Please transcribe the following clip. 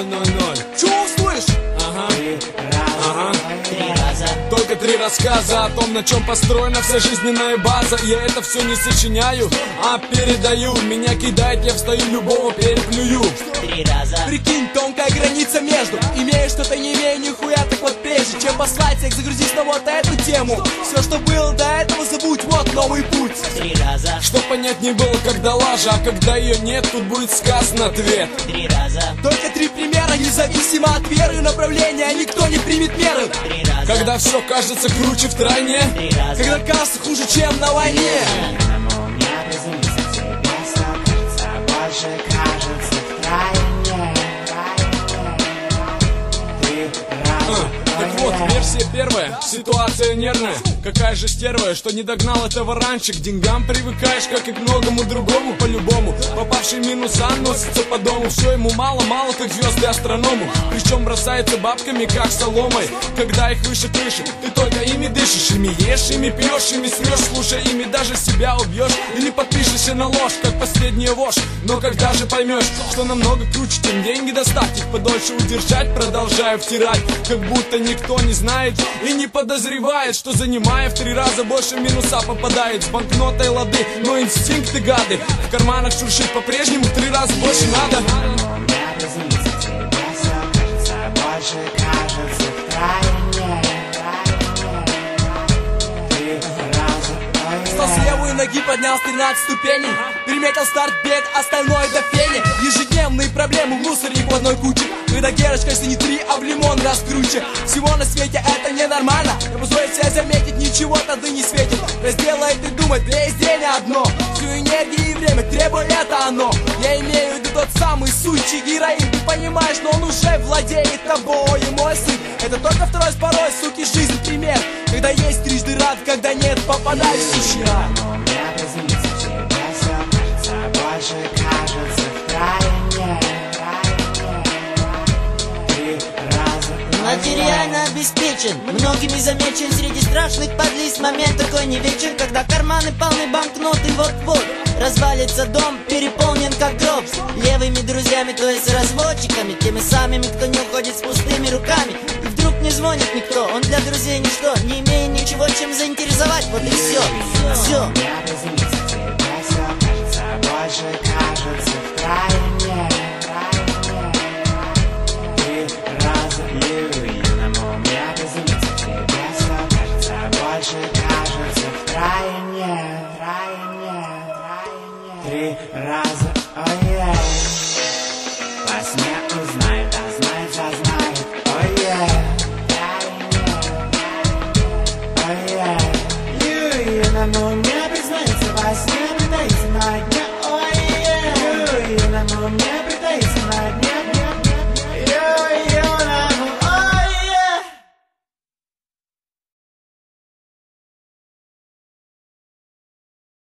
Чего слышишь? Ага. 3 раза. Только 3 рассказа о том, на чем построена вся жизненная база. Я это все не сочиняю, а передаю. Меня кидает, я встаю, любого переплюю. 3 раза. Прикинь, тонкая граница между имею что-то, не имею нихуя. Так вот прежде чем послать всех, загрузись на вот эту тему. Все, что было до этого, забудь, вот новый путь. 3 раза. Что понять не было, когда лажа, а когда ее нет, тут будет сказан ответ. 3 раза. Только 3 примера, независимо от веры и направления, никто не примет меры. 3 раза. Когда все кажется круче втройне, 3 раза. Когда кажется хуже, чем на войне. Так вот, версия первая, ситуация нервная. Какая же стерва, что не догнал этого раньше. К деньгам привыкаешь, как и к многому другому. По-любому, попавший в минуса носится по дому. Все ему мало-мало, как звезды астроному. Причем бросается бабками, как соломой. Когда их выше крыши, ты только ими дышишь. Ими ешь, ими пьешь, ими срешь. Слушай, ими даже себя убьешь. Или подпишешься на ложь, как последняя вошь. Но когда же поймешь, что намного круче, чем деньги достать. Их подольше удержать, продолжаю втирать. Как будто никто не знает и не подозревает, что занимая в 3 раза больше, минуса попадает. С банкнотой лады, но инстинкты гады. В карманах шуршит по-прежнему, в 3 раза больше надо. Встал с левой ноги, поднял с 13 ступеней. Приметил старт, бег, остальное до фени. Ежедневные проблемы, мусорник в одной куче. Когда герочка, если не 3, а в лимон раскруче. Всего на свете это ненормально. Не позволить себя заметить, ничего тогда не светит. Разделает и думает, весь день одно. Всю энергию и время требует это оно. Я имею в виду тот самый сучий героин. Ты понимаешь, но он уже владеет тобой. И мой сын, это только второй с порой, суки, жизнь пример. Когда есть трижды рад, когда нет, попадаешь в сущера. Материально обеспечен, многими замечен. Среди страшных подлиз момент такой не вечен, когда карманы полны банкноты, вот-вот развалится дом, переполнен как гроб. Левыми друзьями, то есть разводчиками, теми самыми, кто не уходит с пустыми руками. И вдруг не звонит никто, он для друзей ничто, не имея ничего, чем заинтересовать, вот и все. Все. Три раза, ой-е. Во сне узнает, а знает, зазнает, ой-е. Ой-е. You know